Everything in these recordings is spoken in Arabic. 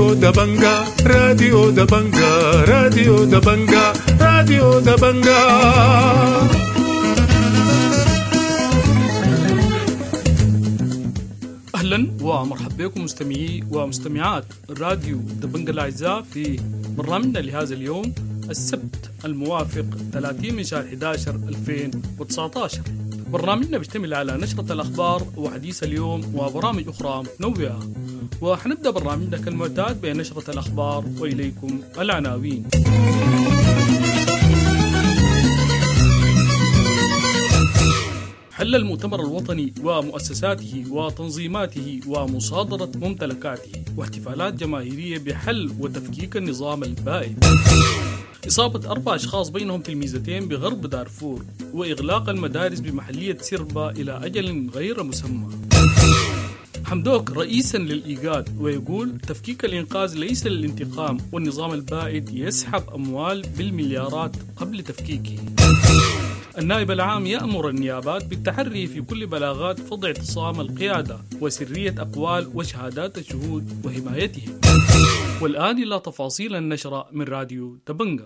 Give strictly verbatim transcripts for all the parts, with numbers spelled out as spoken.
راديو دبنجا راديو دبنجا راديو دبنجا راديو دبنجا. أهلا ومرحبا بكم مستمعي ومستمعات راديو دبنجا الأعزاء في برنامجنا لهذا اليوم السبت الموافق ثلاثين من شهر أحد عشر ألفين وتسعة عشر. برنامجنا بيشتمل على نشرة الأخبار وحديث اليوم وبرامج أخرى متنوعة، وحنبدأ برنامجنا كالمعتاد بنشرة الأخبار وإليكم العناوين. حل المؤتمر الوطني ومؤسساته وتنظيماته ومصادرة ممتلكاته، واحتفالات جماهيرية بحل وتفكيك النظام البائد. إصابة أربع أشخاص بينهم تلميذتين بغرب دارفور، وإغلاق المدارس بمحلية سربا إلى أجل غير مسمى. حمدوك رئيسا للإيجاد ويقول تفكيك الإنقاذ ليس للانتقام، والنظام البائد يسحب أموال بالمليارات قبل تفكيكه. النائب العام يأمر النيابات بالتحري في كل بلاغات فض اعتصام القيادة وسرية أقوال وشهادات الشهود وحمايتهم. والآن إلى تفاصيل النشرة من راديو دبنجا.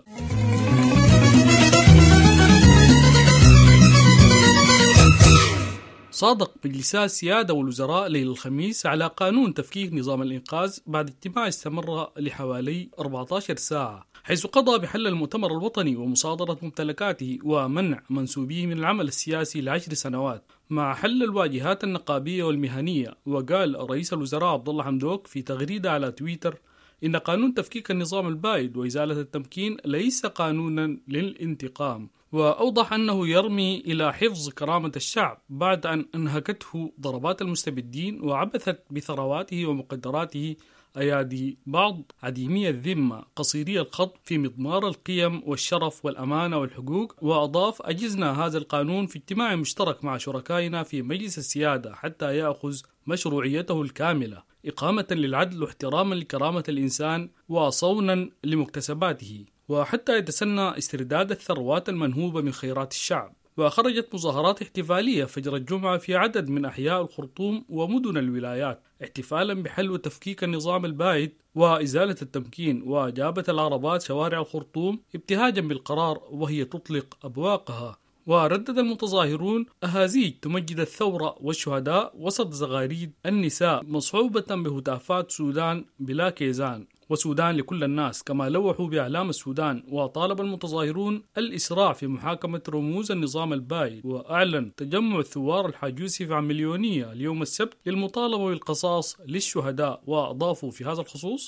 صادق مجلسا السيادة والوزراء ليلة الخميس على قانون تفكيك نظام الإنقاذ بعد اجتماع استمر لحوالي أربعة عشر ساعة، حيث قضى بحل المؤتمر الوطني ومصادرة ممتلكاته ومنع منسوبيه من العمل السياسي لعشر سنوات مع حل الواجهات النقابية والمهنية. وقال رئيس الوزراء عبد الله حمدوك في تغريدة على تويتر إن قانون تفكيك النظام البائد وإزالة التمكين ليس قانونا للانتقام، وأوضح أنه يرمي إلى حفظ كرامة الشعب بعد أن أنهكته ضربات المستبدين وعبثت بثرواته ومقدراته أيادي بعض عديمي الذمة قصيري الخط في مضمار القيم والشرف والأمانة والحقوق. وأضاف أجزنا هذا القانون في اجتماع مشترك مع شركائنا في مجلس السيادة حتى يأخذ مشروعيته الكاملة إقامة للعدل واحتراما لكرامة الإنسان وصونا لمكتسباته، وحتى يتسنى استرداد الثروات المنهوبة من خيرات الشعب. وخرجت مظاهرات احتفالية فجر الجمعة في عدد من أحياء الخرطوم ومدن الولايات احتفالا بحل وتفكيك النظام البائد وإزالة التمكين. وجابت العربات شوارع الخرطوم ابتهاجا بالقرار وهي تطلق أبواقها. وردد المتظاهرون أهازيج تمجد الثورة والشهداء وسط زغاريد النساء مصحوبة بهتافات سودان بلا كيزان وسودان لكل الناس، كما لوحوا بأعلام السودان. وطالب المتظاهرون الإسراع في محاكمة رموز النظام البائد. وأعلن تجمع الثوار الحاج يوسف عن مليونية اليوم السبت للمطالبة بالقصاص للشهداء. وأضافوا في هذا الخصوص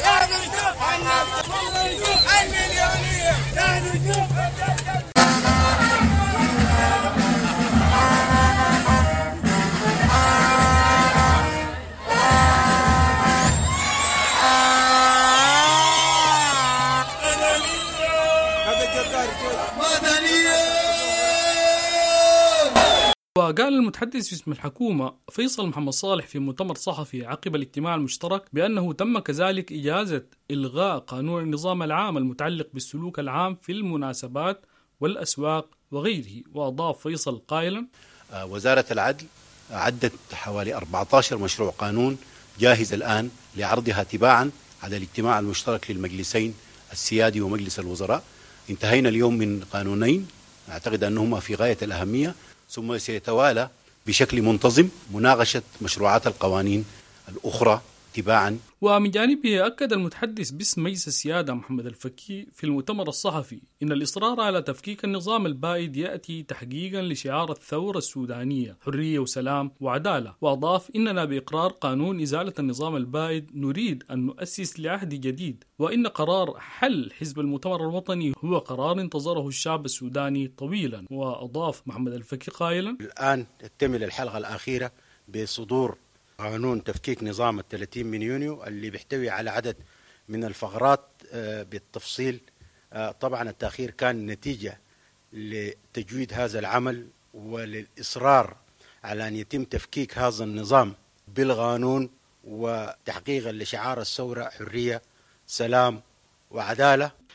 وقال المتحدث باسم الحكومة فيصل محمد صالح في مؤتمر صحفي عقب الاجتماع المشترك بأنه تم كذلك إجازة إلغاء قانون النظام العام المتعلق بالسلوك العام في المناسبات والأسواق وغيره. وأضاف فيصل قائلا وزارة العدل عدت حوالي أربعة عشر مشروع قانون جاهز الآن لعرضها تباعا على الاجتماع المشترك للمجلسين السيادي ومجلس الوزراء. انتهينا اليوم من قانونين أعتقد أنهما في غاية الأهمية، ثم سيتوالى بشكل منتظم مناقشة مشروعات القوانين الأخرى تباعا. ومن جانبه أكد المتحدث باسم مجلس السيادة محمد الفكي في المؤتمر الصحفي إن الإصرار على تفكيك النظام البائد يأتي تحقيقا لشعار الثورة السودانية حرية وسلام وعدالة. وأضاف إننا بإقرار قانون إزالة النظام البائد نريد أن نؤسس لعهد جديد، وإن قرار حل حزب المؤتمر الوطني هو قرار انتظره الشعب السوداني طويلا. وأضاف محمد الفكي قائلا الآن تكتمل الحلقة الأخيرة بصدور قانون تفكيك نظام الثلاثين من يونيو اللي بيحتوي على عدد من الفقرات بالتفصيل. طبعا التأخير كان نتيجة لتجويد هذا العمل وللإصرار على أن يتم تفكيك هذا النظام بالقانون وتحقيقا لشعار الثورة حرية سلام وعدالة.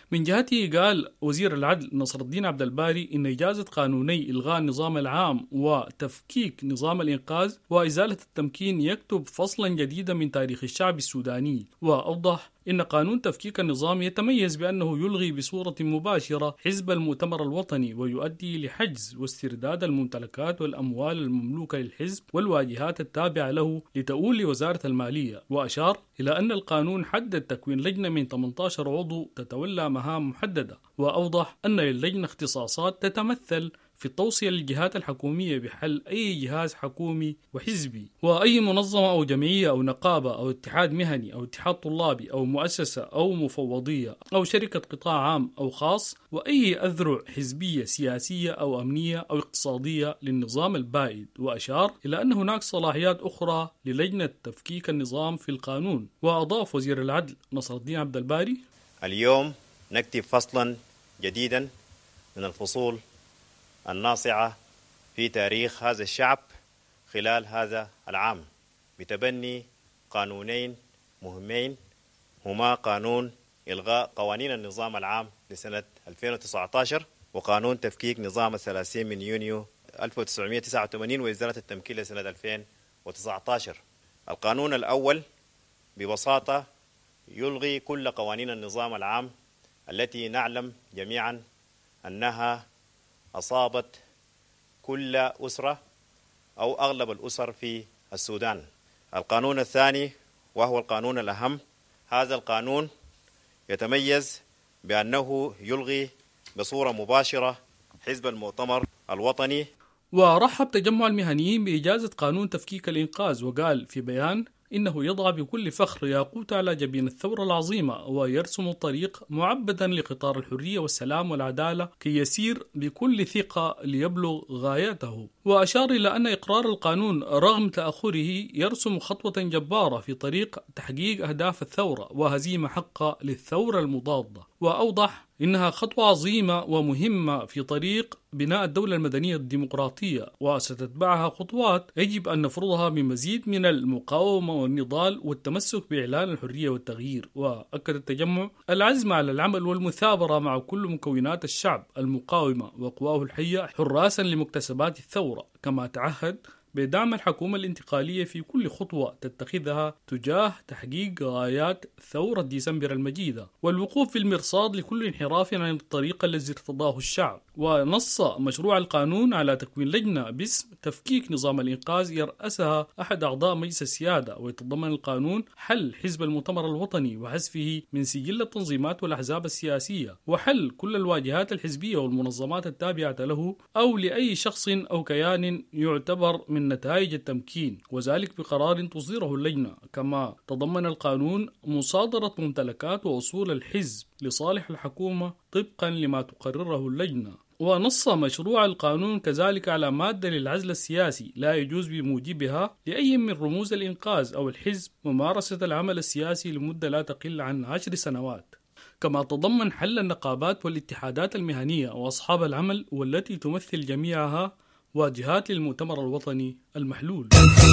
من جهته قال وزير العدل نصر الدين عبد الباري إن إجازة قانوني إلغاء النظام العام وتفكيك نظام الإنقاذ وإزالة التمكين يكتب فصلا جديدا من تاريخ الشعب السوداني. وأوضح إن قانون تفكيك النظام يتميز بأنه يلغي بصورة مباشرة حزب المؤتمر الوطني ويؤدي لحجز واسترداد الممتلكات والأموال المملوكة للحزب والواجهات التابعة له لتؤول لوزارة المالية. وأشار إلى أن القانون حدد تكوين لجنة من ثمانية عشر عضو تتولى مهام محددة. وأوضح أن للجنة اختصاصات تتمثل في التوصية للجهات الحكومية بحل أي جهاز حكومي وحزبي وأي منظمة أو جمعية أو نقابة أو اتحاد مهني أو اتحاد طلابي أو مؤسسة أو مفوضية أو شركة قطاع عام أو خاص وأي أذرع حزبية سياسية أو أمنية أو اقتصادية للنظام البائد. وأشار إلى أن هناك صلاحيات أخرى للجنة تفكيك النظام في القانون. وأضاف وزير العدل نصر الدين عبد الباري: اليوم نكتب فصلا جديدا من الفصول الناصعة في تاريخ هذا الشعب خلال هذا العام بتبني قانونين مهمين هما قانون إلغاء قوانين النظام العام لسنة ألفين وتسعة عشر وقانون تفكيك نظام الثلاثين من يونيو ألف وتسعمائة وتسعة وثمانين وإزالة التمكين لسنة ألفين وتسعة عشر. القانون الأول ببساطة يلغي كل قوانين النظام العام التي نعلم جميعا أنها أصابت كل أسرة أو أغلب الأسر في السودان. القانون الثاني وهو القانون الأهم، هذا القانون يتميز بأنه يلغي بصورة مباشرة حزب المؤتمر الوطني. ورحب تجمع المهنيين بإجازة قانون تفكيك الإنقاذ وقال في بيان إنه يضع بكل فخر ياقوت على جبين الثورة العظيمة ويرسم الطريق معبدا لقطار الحرية والسلام والعدالة كي يسير بكل ثقة ليبلغ غايته. وأشار إلى أن إقرار القانون رغم تأخره يرسم خطوة جبارة في طريق تحقيق أهداف الثورة وهزيمة حقة للثورة المضادة. وأوضح إنها خطوة عظيمة ومهمة في طريق بناء الدولة المدنية الديمقراطية وستتبعها خطوات يجب أن نفرضها بمزيد من المقاومة والنضال والتمسك بإعلان الحرية والتغيير. وأكد التجمع العزم على العمل والمثابرة مع كل مكونات الشعب المقاومة وقواه الحية حراسا لمكتسبات الثورة، كما تعهد بدعم الحكومة الانتقالية في كل خطوة تتخذها تجاه تحقيق غايات ثورة ديسمبر المجيدة والوقوف في المرصاد لكل انحراف عن الطريق الذي ارتضاه الشعب. ونص مشروع القانون على تكوين لجنة باسم تفكيك نظام الإنقاذ يرأسها أحد أعضاء مجلس السيادة، ويتضمن القانون حل حزب المؤتمر الوطني وحذفه من سجل التنظيمات والأحزاب السياسية وحل كل الواجهات الحزبية والمنظمات التابعة له أو لأي شخص أو كيان يعتبر من نتائج التمكين، وذلك بقرار تصدره اللجنة. كما تضمن القانون مصادرة ممتلكات وأصول الحزب لصالح الحكومة طبقا لما تقرره اللجنة. ونص مشروع القانون كذلك على مادة للعزل السياسي لا يجوز بموجبها لأي من رموز الإنقاذ أو الحزب ممارسة العمل السياسي لمدة لا تقل عن عشر سنوات. كما تضمن حل النقابات والاتحادات المهنية وأصحاب العمل والتي تمثل جميعها واجهات للمؤتمر الوطني المحلول.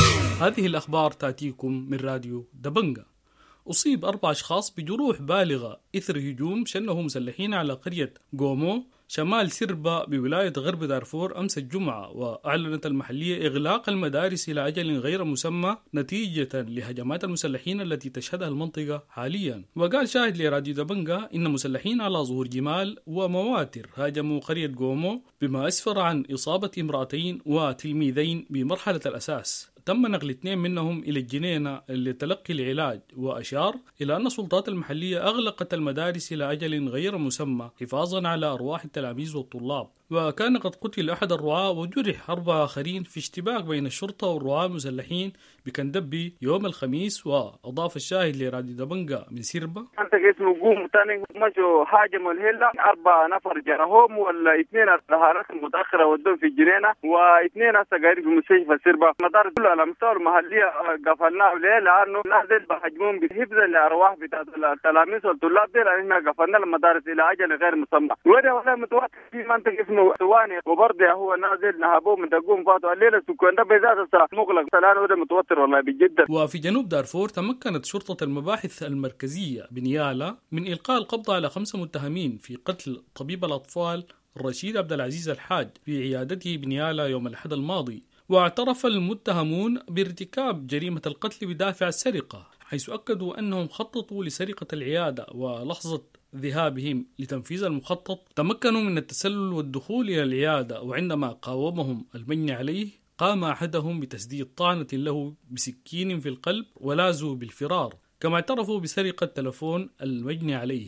هذه الأخبار تأتيكم من راديو دبنجة. أصيب أربع أشخاص بجروح بالغة إثر هجوم شنه مسلحين على قرية غومو شمال سربا بولاية غرب دارفور أمس الجمعة. وأعلنت المحلية إغلاق المدارس إلى أجل غير مسمى نتيجة لهجمات المسلحين التي تشهدها المنطقة حاليا. وقال شاهد لراديو دبنجة إن مسلحين على ظهور جمال ومواتر هاجموا قرية غومو بما أسفر عن إصابة امرأتين وتلميذين بمرحلة الأساس. تم نقل اثنين منهم إلى الجنينة لتلقي العلاج. وأشار إلى أن السلطات المحلية أغلقت المدارس إلى أجل غير مسمى حفاظا على أرواح التلاميذ والطلاب. وكان قد قتل أحد الرعاة وجرح أربعة آخرين في اشتباك بين الشرطة والرعاة المسلحين بكندبي يوم الخميس. وأضاف الشاهد لراديو دبنجة من سيربا أنت اسمه قوم تاني مشوا هاجموا الهلة أربعة نفر جرحوهم ولا اثنين الظهارات المتأخرة ودوهم في الجنينة واثنين هسه قاعدين في مستشفى سيربا. مدارس كلها على مستوى المحلية قفلناها ليه؟ لأنه الناس ديل بحجمهم بحفظا لأرواح بتاعت التلاميذ والطلاب ديل. احنا قفلنا المدارس إلى أجل غير مسمى. وده ولا متوقع في منطقة اسمه انه ثواني وبرضه هو نازل نهبوه من دقوم فاتوا الليله السكان ده بذات مغلق سلام وده متوتر والله بجد. وفي جنوب دارفور تمكنت شرطة المباحث المركزية بنيالا من إلقاء القبض على خمسة متهمين في قتل طبيب الأطفال رشيد عبد العزيز الحاج في عيادته بنيالا يوم الأحد الماضي. واعترف المتهمون بارتكاب جريمة القتل بدافع السرقة، حيث أكدوا أنهم خططوا لسرقة العيادة، ولحظة ذهابهم لتنفيذ المخطط تمكنوا من التسلل والدخول إلى العيادة، وعندما قاومهم المجني عليه قام أحدهم بتسديد طعنة له بسكين في القلب ولازوا بالفرار، كما اعترفوا بسرقة تلفون المجني عليه.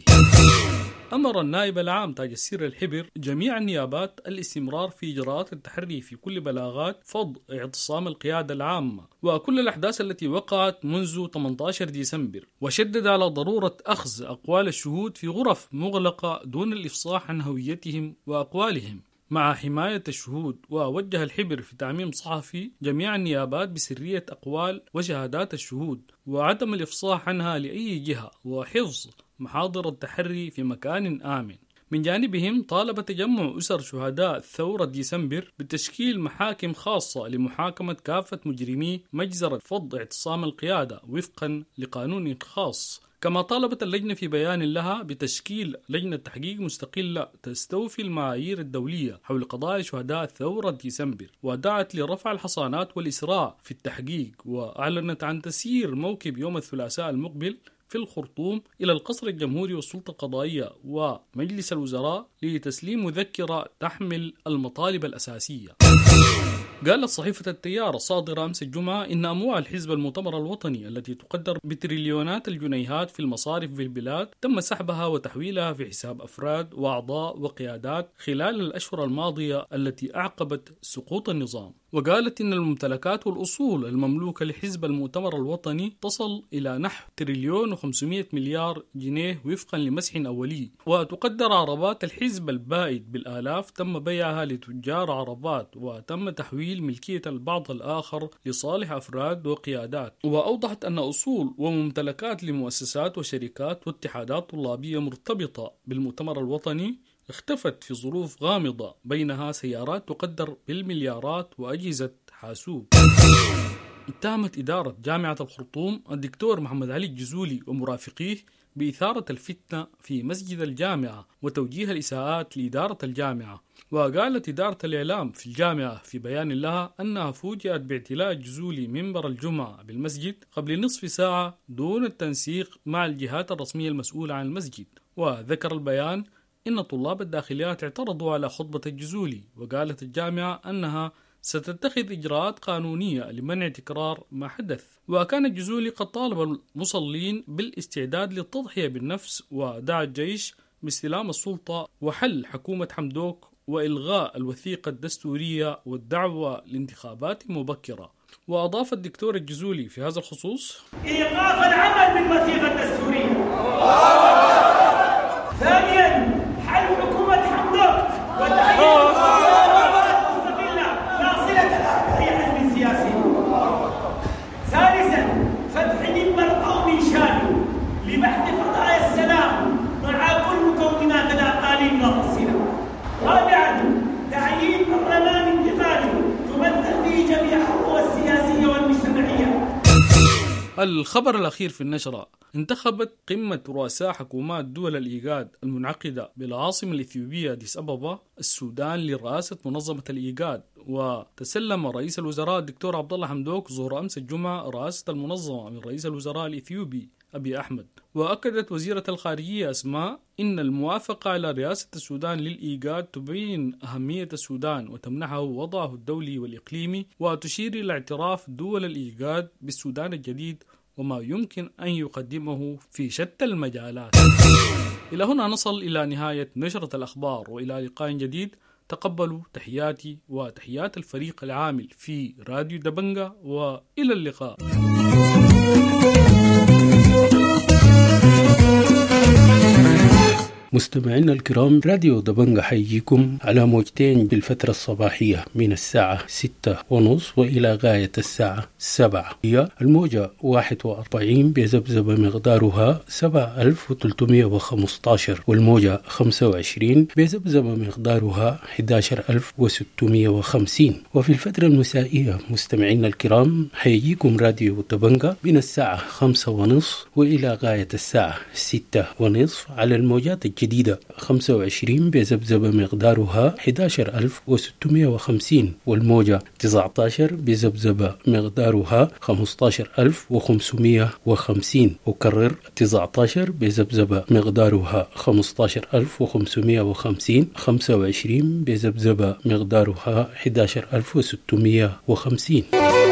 أمر النائب العام تاج السير الحبر جميع النيابات الاستمرار في إجراءات التحري في كل بلاغات فض اعتصام القيادة العامة وكل الأحداث التي وقعت منذ ثمانية عشر ديسمبر، وشدد على ضرورة أخذ أقوال الشهود في غرف مغلقة دون الإفصاح عن هويتهم وأقوالهم مع حماية الشهود. ووجه الحبر في تعميم صحفي جميع النيابات بسرية أقوال وشهادات الشهود وعدم الإفصاح عنها لأي جهة، وحفظ محاضر التحري في مكان آمن. من جانبهم طالب تجمع أسر شهداء ثورة ديسمبر بتشكيل محاكم خاصة لمحاكمة كافة مجرمي مجزرة فض اعتصام القيادة وفقا لقانون خاص. كما طالبت اللجنة في بيان لها بتشكيل لجنة تحقيق مستقلة تستوفي المعايير الدولية حول قضايا شهداء ثورة ديسمبر، ودعت لرفع الحصانات والإسراع في التحقيق، وأعلنت عن تسيير موكب يوم الثلاثاء المقبل في الخرطوم إلى القصر الجمهوري والسلطة القضائية ومجلس الوزراء لتسليم مذكرة تحمل المطالب الأساسية. قالت صحيفة التيار الصادرة أمس الجمعة إن أموال الحزب المؤتمر الوطني التي تقدر بتريليونات الجنيهات في المصارف في البلاد تم سحبها وتحويلها في حساب أفراد وأعضاء وقيادات خلال الأشهر الماضية التي أعقبت سقوط النظام. وقالت إن الممتلكات والأصول المملوكة لحزب المؤتمر الوطني تصل إلى نحو تريليون وخمسمائة مليار جنيه وفقا لمسح أولي. وتقدر عربات الحزب البائد بالآلاف تم بيعها لتجار عربات، وتم تحويل ملكية البعض الآخر لصالح أفراد وقيادات. وأوضحت أن أصول وممتلكات لمؤسسات وشركات واتحادات طلابية مرتبطة بالمؤتمر الوطني اختفت في ظروف غامضة، بينها سيارات تقدر بالمليارات وأجهزة حاسوب. اتهمت إدارة جامعة الخرطوم الدكتور محمد علي الجزولي ومرافقيه بإثارة الفتنة في مسجد الجامعة وتوجيه الإساءات لإدارة الجامعة. وقالت إدارة الإعلام في الجامعة في بيان لها أنها فوجئت باعتلاء الجزولي منبر الجمعة بالمسجد قبل نصف ساعة دون التنسيق مع الجهات الرسمية المسؤولة عن المسجد. وذكر البيان إن طلاب الداخليات اعترضوا على خطبة الجزولي، وقالت الجامعة أنها ستتخذ إجراءات قانونية لمنع تكرار ما حدث. وكان الجزولي قد طالب المصلين بالاستعداد للتضحية بالنفس، ودعا الجيش باستلام السلطة وحل حكومة حمدوك وإلغاء الوثيقة الدستورية والدعوة لانتخابات مبكرة. وأضاف الدكتور الجزولي في هذا الخصوص: إيقاف العمل بالوثيقة الدستورية. ثانيا حل حكومة حمدوك وتعيين قرارات مستقلة لا صلة لها بأي حزب سياسي. ثالثا فتح منبر قومي شامل لبحث قضايا السلام مع كل مكونات الأقاليم والأصيلة. رابعا تعيين برلمان انتقالي تمثل فيه جميع الحقوق السياسية والمجتمعية. الخبر الأخير في النشرة: انتخبت قمة رؤساء حكومات دول الإيغاد المنعقدة بالعاصمة الإثيوبية أديس أبابا السودان لرئاسة منظمة الإيغاد. وتسلم رئيس الوزراء الدكتور عبد الله حمدوك ظهر أمس الجمعة رئاسة المنظمة من رئيس الوزراء الإثيوبي أبي أحمد. وأكدت وزيرة الخارجية أسماء إن الموافقة على رئاسة السودان للإيغاد تبين أهمية السودان وتمنحه وضعه الدولي والإقليمي، وتشير إلى اعتراف دول الإيغاد بالسودان الجديد وما يمكن أن يقدمه في شتى المجالات. إلى هنا نصل إلى نهاية نشرة الأخبار، وإلى لقاء جديد. تقبلوا تحياتي وتحيات الفريق العامل في راديو دبنجة، وإلى اللقاء. مستمعينا الكرام، راديو دبنجة حيجيكم على موجتين بالفترة الصباحية من الساعة ستة ونص وإلى غاية الساعة سبعة. هي الموجة واحد وأربعين بذبذبة مقدارها سبعة آلاف وثلاثمائة وخمسة عشر، والموجة خمسة وعشرين بذبذبة مقدارها أحد عشر ألف وستمائة وخمسين. وفي الفترة المسائية مستمعينا الكرام حيجيكم راديو دبنجة من الساعة خمسة ونصف وإلى غاية الساعة ستة ونصف على الموجات الجديدة خمسة وعشرين بذبذبة مقدارها أحد عشر ألف وستمائة وخمسين، والموجة تسعة عشر بذبذبة مقدارها خمسة عشر ألف وخمسمائة وخمسين. أكرر تسعة عشر بذبذبة مقدارها خمسة عشر ألف وخمسمائة وخمسين، خمسة وعشرين بذبذبة مقدارها أحد عشر ألف وستمائة وخمسين.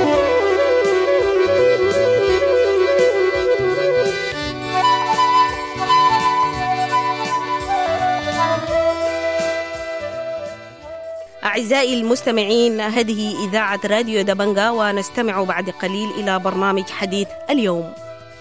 أعزائي المستمعين، هذه إذاعة راديو دبنجة، ونستمع بعد قليل إلى برنامج حديث اليوم.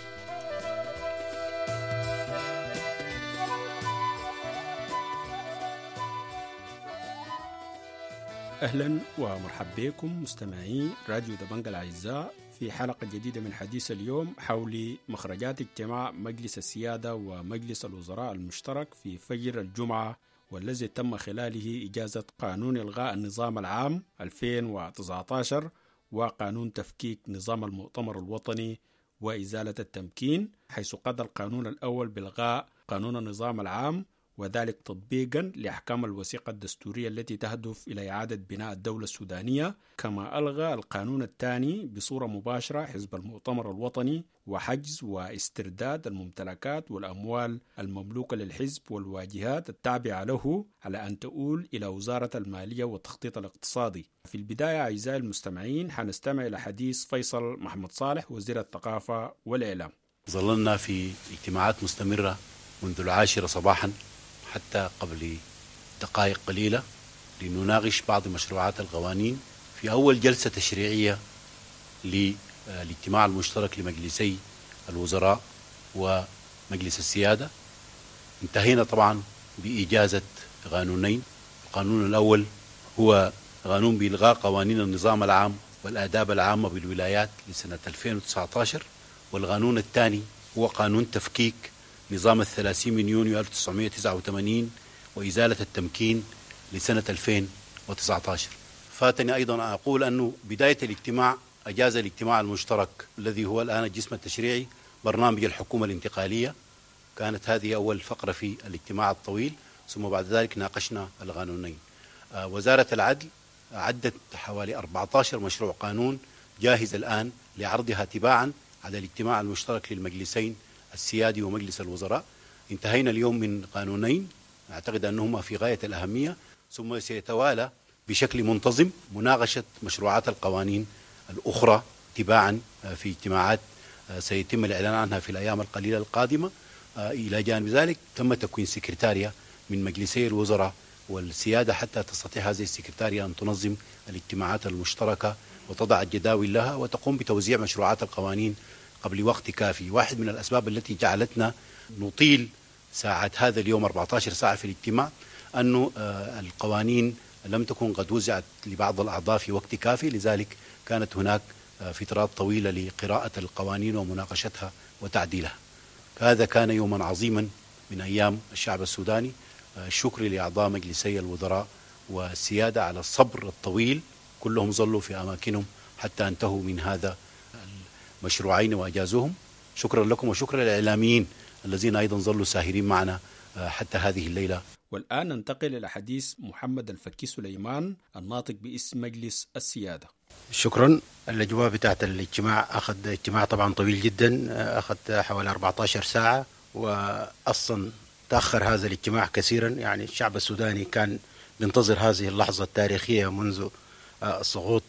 أهلا ومرحبا بكم مستمعي راديو دبنجة الأعزاء في حلقة جديدة من حديث اليوم حول مخرجات اجتماع مجلس السيادة ومجلس الوزراء المشترك في فجر الجمعة، والذي تم خلاله إجازة قانون إلغاء النظام العام ألفين وتسعة عشر وقانون تفكيك نظام المؤتمر الوطني وإزالة التمكين، حيث قضى القانون الأول بإلغاء قانون النظام العام، وذلك تطبيقا لأحكام الوثيقة الدستورية التي تهدف إلى إعادة بناء الدولة السودانية. كما ألغى القانون الثاني بصورة مباشرة حزب المؤتمر الوطني وحجز واسترداد الممتلكات والأموال المملوكة للحزب والواجهات التابعة له على أن تؤول إلى وزارة المالية والتخطيط الاقتصادي. في البداية أعزائي المستمعين حنستمع إلى حديث فيصل محمد صالح وزير الثقافة والإعلام. ظللنا في اجتماعات مستمرة منذ العاشرة صباحا حتى قبل دقائق قليلة لنناقش بعض مشروعات القوانين في أول جلسة تشريعية للاجتماع المشترك لمجلسي الوزراء ومجلس السيادة. انتهينا طبعا بإجازة قانونين. القانون الأول هو قانون بإلغاء قوانين النظام العام والآداب العامة بالولايات لسنة ألفين وتسعة عشر، والقانون الثاني هو قانون تفكيك نظام الثلاثين من يونيو ألف وتسعمائة وتسعة وثمانين وإزالة التمكين لسنة ألفين وتسعة عشر. فاتني أيضا أقول أنه بداية الاجتماع أجاز الاجتماع المشترك الذي هو الآن الجسم التشريعي برنامج الحكومة الانتقالية. كانت هذه أول فقرة في الاجتماع الطويل، ثم بعد ذلك ناقشنا القانونين. وزارة العدل عدت حوالي أربعة عشر مشروع قانون جاهز الآن لعرضها تباعا على الاجتماع المشترك للمجلسين السيادي ومجلس الوزراء. انتهينا اليوم من قانونين أعتقد أنهما في غاية الأهمية، ثم سيتوالى بشكل منتظم مناقشة مشروعات القوانين الأخرى تباعا في اجتماعات سيتم الإعلان عنها في الأيام القليلة القادمة. إلى جانب ذلك تم تكوين سكرتارية من مجلسي الوزراء والسيادة حتى تستطيع هذه السكرتارية أن تنظم الاجتماعات المشتركة وتضع الجداول لها وتقوم بتوزيع مشروعات القوانين قبل وقت كافي. واحد من الأسباب التي جعلتنا نطيل ساعات هذا اليوم أربعة عشر ساعة في الاجتماع أنه القوانين لم تكن قد وزعت لبعض الأعضاء في وقت كافي، لذلك كانت هناك فترات طويلة لقراءة القوانين ومناقشتها وتعديلها. هذا كان يوما عظيما من أيام الشعب السوداني. الشكر لأعضاء مجلسي الوزراء والسيادة على الصبر الطويل، كلهم ظلوا في أماكنهم حتى انتهوا من هذا المشروعين وأجازوهم. شكرا لكم وشكرا للإعلاميين الذين أيضا ظلوا ساهرين معنا حتى هذه الليلة. والآن ننتقل إلى حديث محمد الفكي سليمان الناطق باسم مجلس السيادة. شكرا. الأجواء بتاعت الاجتماع أخذ اجتماع طبعا طويل جدا، أخذ حوالي أربعة عشر ساعة، وأصلا تأخر هذا الاجتماع كثيرا. يعني الشعب السوداني كان بينتظر هذه اللحظة التاريخية منذ سقوط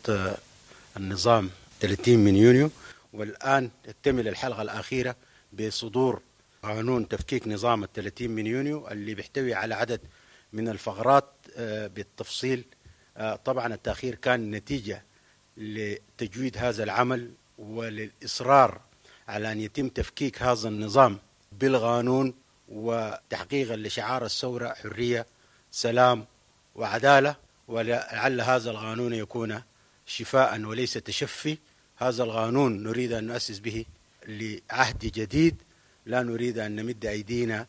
النظام ثلاثين من يونيو، والآن تكتمل الحلقة الأخيرة بصدور قانون تفكيك نظام الثلاثين من يونيو اللي بيحتوي على عدد من الفقرات بالتفصيل. طبعا التأخير كان نتيجة لتجويد هذا العمل وللإصرار على أن يتم تفكيك هذا النظام بالقانون وتحقيقا لشعار الثورة حرية سلام وعدالة، ولعل هذا القانون يكون شفاء وليس تشفي. هذا القانون نريد أن نؤسس به لعهد جديد، لا نريد أن نمد أيدينا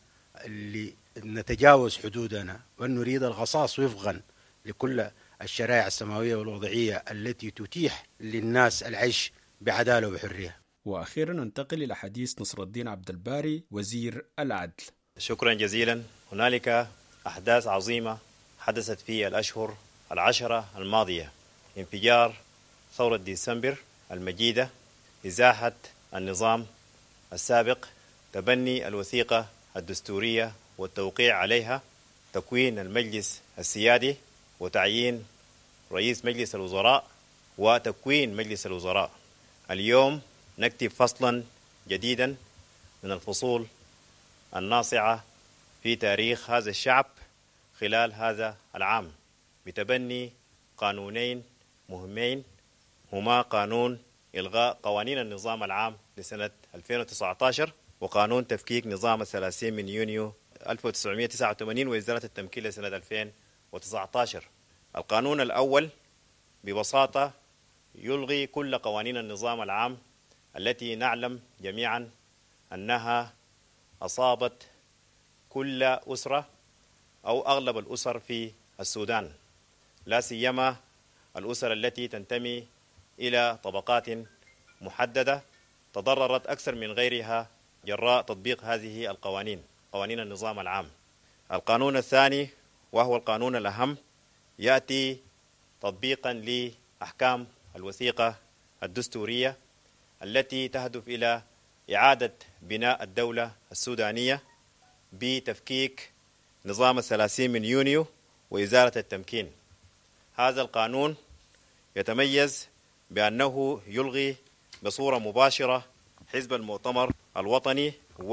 لنتجاوز حدودنا، بل نريد القصاص وفقا لكل الشرائع السماوية والوضعية التي تتيح للناس العيش بعدالة وبحرية. وأخيرا ننتقل إلى حديث نصر الدين عبد الباري وزير العدل. شكرا جزيلا. هنالك أحداث عظيمة حدثت في الأشهر العشرة الماضية: انفجار ثورة ديسمبر المجيدة، إزاحة النظام السابق، تبني الوثيقة الدستورية والتوقيع عليها، تكوين المجلس السيادي وتعيين رئيس مجلس الوزراء وتكوين مجلس الوزراء. اليوم نكتب فصلا جديدا من الفصول الناصعة في تاريخ هذا الشعب خلال هذا العام بتبني قانونين مهمين، هما قانون إلغاء قوانين النظام العام لسنة ألفين وتسعة عشر وقانون تفكيك نظام الثلاثين من يونيو ألف وتسعمائة وتسعة وثمانين وإزالة التمكين لسنة ألفين وتسعة عشر. القانون الأول ببساطة يلغي كل قوانين النظام العام التي نعلم جميعا أنها أصابت كل أسرة أو أغلب الأسر في السودان، لا سيما الأسر التي تنتمي إلى طبقات محددة تضررت أكثر من غيرها جراء تطبيق هذه القوانين، قوانين النظام العام. القانون الثاني وهو القانون الأهم يأتي تطبيقا لأحكام الوثيقة الدستورية التي تهدف إلى إعادة بناء الدولة السودانية بتفكيك نظام الثلاثين من يونيو وإزالة التمكين. هذا القانون يتميز بأنه يلغي بصورة مباشرة حزب المؤتمر الوطني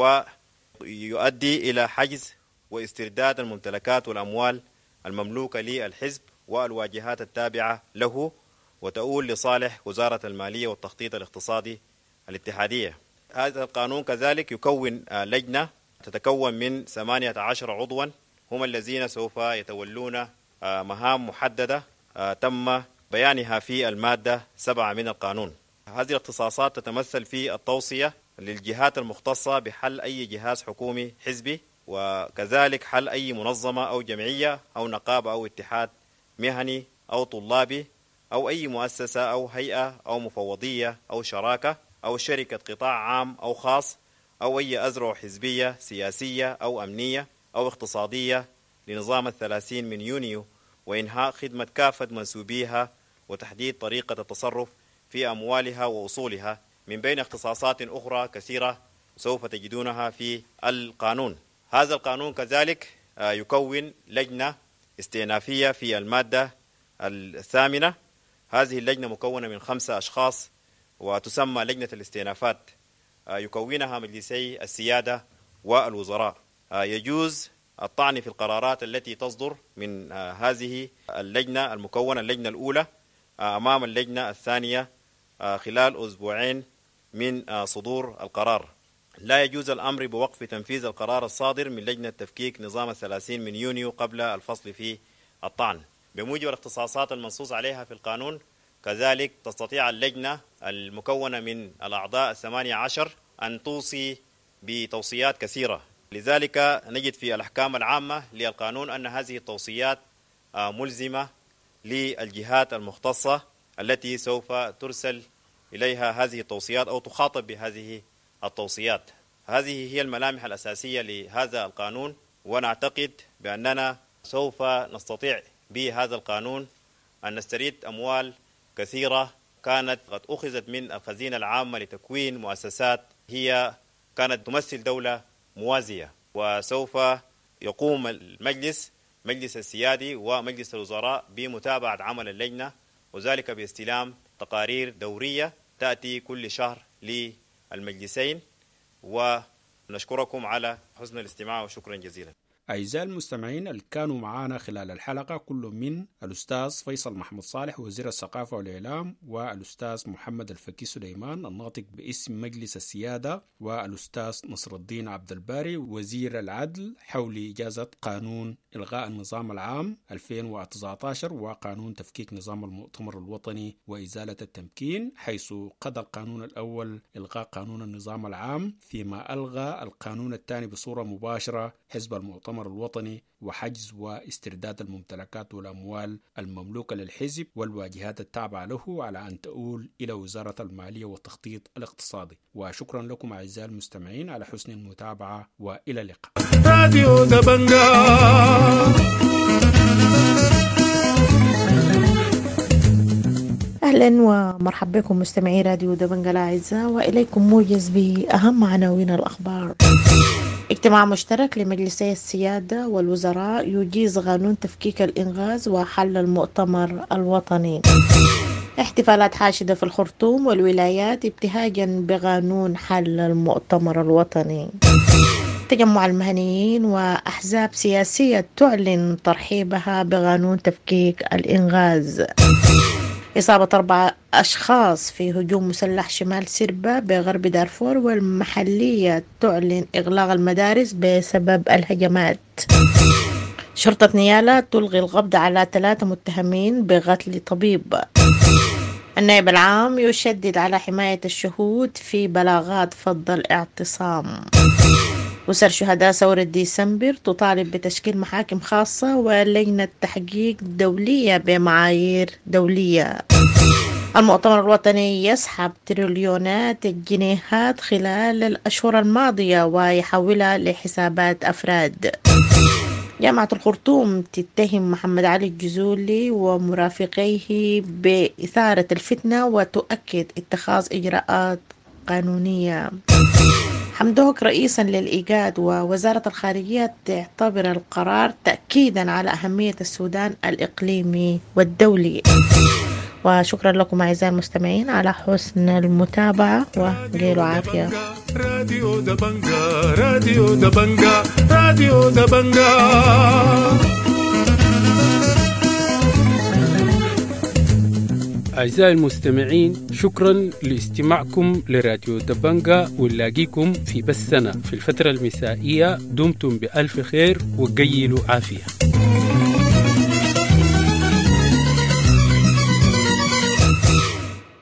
ويؤدي إلى حجز واسترداد الممتلكات والأموال المملوكة للحزب والواجهات التابعة له، وتؤول لصالح وزارة المالية والتخطيط الاقتصادي الاتحادية. هذا القانون كذلك يكون لجنة تتكون من ثمانية عشر عضوا هم الذين سوف يتولون مهام محددة تم بيانها في المادة سبعة من القانون. هذه الاختصاصات تتمثل في التوصية للجهات المختصة بحل أي جهاز حكومي حزبي، وكذلك حل أي منظمة أو جمعية أو نقابة أو اتحاد مهني أو طلابي أو أي مؤسسة أو هيئة أو مفوضية أو شراكة أو شركة قطاع عام أو خاص أو أي أذرع حزبية سياسية أو أمنية أو اقتصادية لنظام الثلاثين من يونيو، وإنهاء خدمة كافة منسوبيها وتحديد طريقة التصرف في أموالها وأصولها، من بين اختصاصات أخرى كثيرة سوف تجدونها في القانون. هذا القانون كذلك يكون لجنة استئنافية في المادة الثامنة. هذه اللجنة مكونة من خمسة أشخاص وتسمى لجنة الاستئنافات، يكونها مجلسي السيادة والوزراء. يجوز الطعن في القرارات التي تصدر من هذه اللجنة المكونة اللجنة الأولى أمام اللجنة الثانية خلال أسبوعين من صدور القرار. لا يجوز الأمر بوقف تنفيذ القرار الصادر من لجنة تفكيك نظام الثلاثين من يونيو قبل الفصل في الطعن. بموجب الاختصاصات المنصوص عليها في القانون، كذلك تستطيع اللجنة المكونة من الأعضاء الثمانية عشر أن توصي بتوصيات كثيرة. لذلك نجد في الأحكام العامة للقانون أن هذه التوصيات ملزمة للجهات المختصة التي سوف ترسل إليها هذه التوصيات أو تخاطب بهذه التوصيات. هذه هي الملامح الأساسية لهذا القانون، ونعتقد بأننا سوف نستطيع بهذا القانون أن نسترد أموال كثيرة كانت قد أخذت من الخزينة العامة لتكوين مؤسسات هي كانت تمثل دولة موازية. وسوف يقوم المجلس مجلس السيادي ومجلس الوزراء بمتابعة عمل اللجنة، وذلك باستلام تقارير دورية تأتي كل شهر للمجلسين. ونشكركم على حسن الاستماع وشكرا جزيلا. أعزائي المستمعين اللي كانوا معانا خلال الحلقة كل من الأستاذ فيصل محمد صالح وزير الثقافة والإعلام، والأستاذ محمد الفكي سليمان الناطق باسم مجلس السيادة، والأستاذ نصر الدين عبد الباري وزير العدل حول إجازة قانون إلغاء النظام العام ألفين وتسعة عشر وقانون تفكيك نظام المؤتمر الوطني وإزالة التمكين، حيث قضى القانون الأول إلغاء قانون النظام العام، فيما ألغى القانون الثاني بصورة مباشرة حزب المؤتمر الوطني وحجز واسترداد الممتلكات والأموال المملوكة للحزب والواجهات التابعة له على أن تؤول إلى وزارة المالية والتخطيط الاقتصادي. وشكرا لكم أعزائي المستمعين على حسن المتابعة، وإلى اللقاء. راديو دبنجا. أهلا ومرحبا بكم مستمعي راديو دبنجا الأعزاء، وإليكم موجز بأهم عناوين الأخبار. اجتماع مشترك لمجلسي السيادة والوزراء يجيز قانون تفكيك الإنغاز وحل المؤتمر الوطني. احتفالات حاشدة في الخرطوم والولايات ابتهاجا بقانون حل المؤتمر الوطني. تجمع المهنيين وأحزاب سياسية تعلن ترحيبها بقانون تفكيك الإنغاز. إصابة أربعة أشخاص في هجوم مسلح شمال سربا بغرب دارفور، والمحلية تعلن إغلاق المدارس بسبب الهجمات. شرطة نيالا تلغي القبض على ثلاثة متهمين بقتل طبيب. النائب العام يشدد على حماية الشهود في بلاغات فض الاعتصام. أسر شهداء ثورة ديسمبر تطالب بتشكيل محاكم خاصة ولجنة تحقيق دولية بمعايير دولية. المؤتمر الوطني يسحب تريليونات الجنيهات خلال الأشهر الماضية ويحولها لحسابات أفراد. جامعة الخرطوم تتهم محمد علي الجزولي ومرافقيه بإثارة الفتنة وتؤكد اتخاذ إجراءات قانونية. حمدوك رئيسا للإيجاد ووزارة الخارجية تعتبر القرار تأكيدا على أهمية السودان الإقليمي والدولي. وشكرا لكم أعزائي المستمعين على حسن المتابعة، وقيلوا عافية. راديو دبنجا. راديو دبنجا. راديو دبنجا. أعزائي المستمعين، شكرا لاستماعكم لراديو دبنجا، ونلاقيكم في بثنا في الفترة المسائية. دمتم بألف خير وقيلوا عافية.